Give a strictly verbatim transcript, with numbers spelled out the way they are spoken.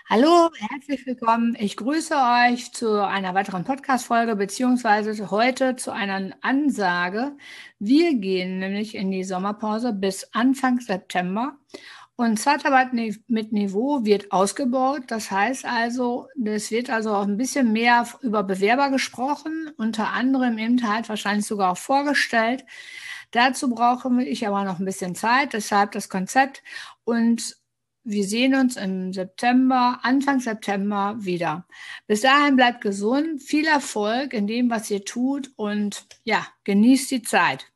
Hallo, herzlich willkommen. Ich grüße euch zu einer weiteren Podcast-Folge, beziehungsweise heute zu einer Ansage. Wir gehen nämlich in die Sommerpause bis Anfang September und Zeitarbeit ni- mit Niveau wird ausgebaut. Das heißt also, es wird also auch ein bisschen mehr über Bewerber gesprochen, unter anderem im Inhalt wahrscheinlich sogar auch vorgestellt. Dazu brauche ich aber noch ein bisschen Zeit, deshalb das Konzept. Und wir sehen uns im September, Anfang September wieder. Bis dahin bleibt gesund, viel Erfolg in dem, was ihr tut und ja, genießt die Zeit.